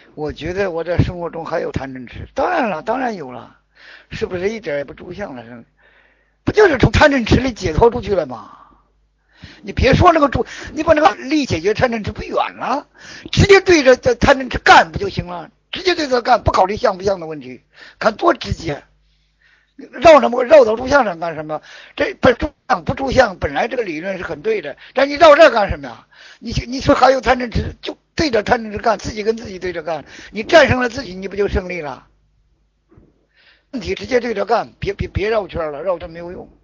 我觉得我在生活中还有贪嗔痴，当然了，当然有了，是不是一点也不抽象了？不就是从贪嗔痴里解脱出去了吗？你别说那个主，你把那个力解决贪嗔痴不远了，直接对着这贪嗔痴干不就行了？直接对着干，不考虑像不像的问题，看多直接。绕什么绕到录像上干什么？这不注相不注相，本来这个理论是很对的，但你绕这干什么呀？你说还有贪嗔痴，就对着贪嗔痴干，自己跟自己对着干，你战胜了自己，你不就胜利了？问题直接对着干，别绕圈了，绕圈没有用。